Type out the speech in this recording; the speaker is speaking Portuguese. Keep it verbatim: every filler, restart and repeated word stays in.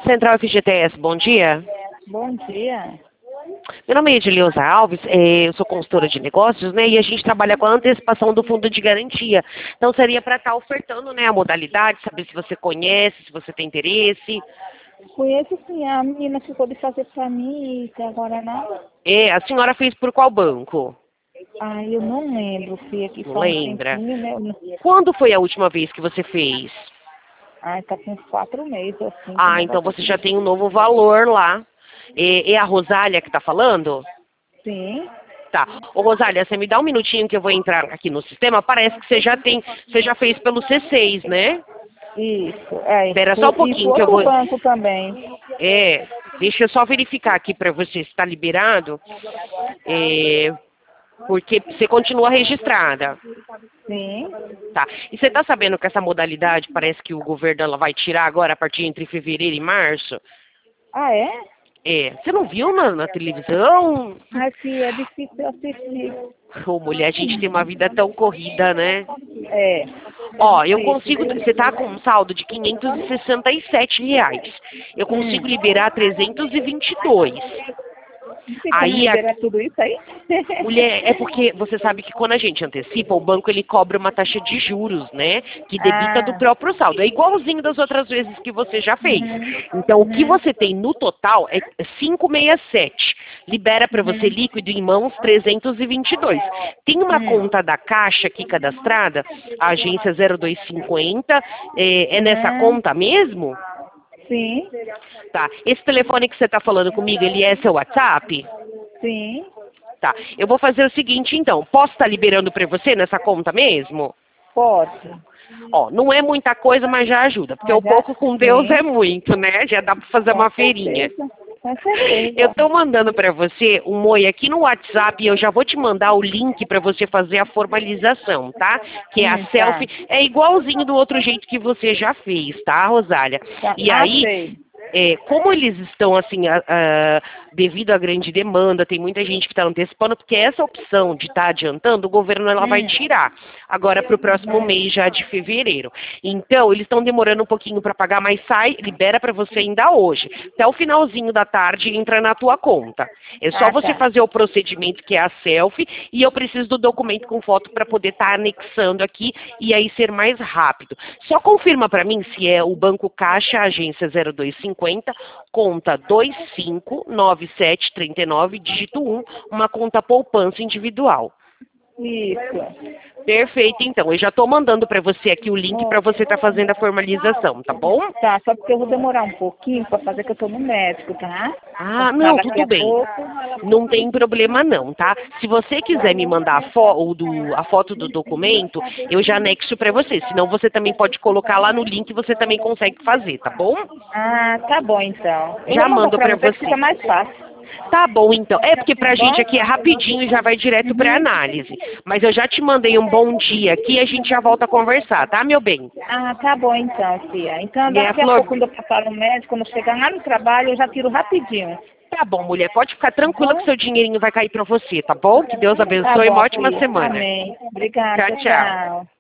Central F G T S, bom dia. Bom dia. Meu nome é Edileuza Alves, eh, eu sou consultora de negócios, né, e a gente trabalha com a antecipação do fundo de garantia. Então seria para estar ofertando, né, a modalidade, saber se você conhece, se você tem interesse. Conheço sim, a menina ficou de fazer pra mim e até agora nada. É, a senhora fez por qual banco? Ah, eu não lembro, fui aqui Não só um lembra? tempinho, né? Quando foi a última vez que você fez? Ah, tá com uns quatro meses assim. que o Ah, então negócio você já aqui. tem um novo valor lá. É, é a Rosália que está falando? Sim, Tá. Ô, Rosália, você me dá um minutinho que eu vou entrar aqui no sistema. Parece que você já tem, você já fez pelo C seis, né? isso. É, Espera só um e pro pouquinho que eu outro vou... banco também. É, deixa eu só verificar aqui para você se está liberado. É, porque você continua registrada. Sim. Tá. E você está sabendo que essa modalidade parece que o governo ela vai tirar agora a partir entre fevereiro e março? Ah, é? É. Você não viu na, na televisão? Mas que é difícil assistir. Ô, mulher, a gente tem uma vida tão corrida, né? É, é Ó, eu difícil. consigo, você tá com um saldo de quinhentos e sessenta e sete reais. Eu consigo Hum. liberar trezentos e vinte e dois. Tem como Aí, a, liberar tudo isso aí? mulher, é porque você sabe que quando a gente antecipa, o banco ele cobra uma taxa de juros, né? Que debita do Ah, próprio saldo. É igualzinho das outras vezes que você já fez. uhum, Então, o que uhum, você tem no total é quinhentos e sessenta e sete. Libera para você uhum, líquido em mãos trezentos e vinte e dois. Tem uma hum, conta da Caixa aqui cadastrada, a agência zero dois cinquenta, é, é nessa uhum, conta mesmo? sim, Tá. Esse telefone que você está falando comigo, ele é seu WhatsApp? sim, Tá. Eu vou fazer o seguinte, então. Posso estar liberando para você nessa conta mesmo? pode. Ó, não é muita coisa, mas já ajuda. Porque o Mas já, pouco com Deus é sim, muito, né? Já dá para fazer com uma feirinha. certeza, com Eu certeza. estou mandando para você um oi aqui no WhatsApp e eu já vou te mandar o link para você fazer a formalização, tá? Que é a Hum, tá, selfie. É igualzinho do outro jeito que você já fez, tá, Rosália? tá. E Ah, aí, sei. é, como eles estão assim, a- a- devido à grande demanda, tem muita gente que está antecipando, porque essa opção de estar adiantando, o governo ela vai Hum, tirar agora para o próximo hum, mês já de fevereiro. Então, eles estão demorando um pouquinho para pagar, mas sai, libera para você ainda hoje. Até o finalzinho da tarde entra na tua conta. É só ah, você tá. fazer o procedimento que é a selfie e eu preciso do documento com foto para poder estar anexando aqui e aí ser mais rápido. Só confirma para mim se é o Banco Caixa, agência zero dois cinquenta, conta dois cinco nove sete três nove, dígito um, uma conta poupança individual. Isso. Perfeito, então. Eu já estou mandando para você aqui o link para Ó, você estar fazendo a formalização, tá bom? tá, só porque eu vou demorar um pouquinho para fazer que eu tô no médico, tá? Vou Ah, ficar não, daqui tudo a bem. pouco. Não tem problema não, tá? Se você quiser me mandar a, fo o do- a foto do documento, eu já anexo para você. Senão você também pode colocar lá no link, você também consegue fazer, tá bom? Ah, tá bom então. Eu Já vou mandar mando para para você que fica você. mais fácil. Tá bom, então. É porque Tá pra gente aqui é bom? rapidinho e já vai direto pra Uhum. análise. Mas eu já te mandei um bom dia aqui e a gente já volta a conversar, tá, meu bem? Ah, tá bom então, Fia. Então Minha daqui a flor, pouco, quando eu passar no médico, quando eu chegar lá no trabalho, eu já tiro rapidinho. tá bom, mulher. Pode ficar Tá tranquila que bom? seu dinheirinho vai cair pra você, tá bom? Que Deus Tá abençoe. Uma bom, ótima Fia. semana. Amém. Tchau, Obrigada, tchau. tchau.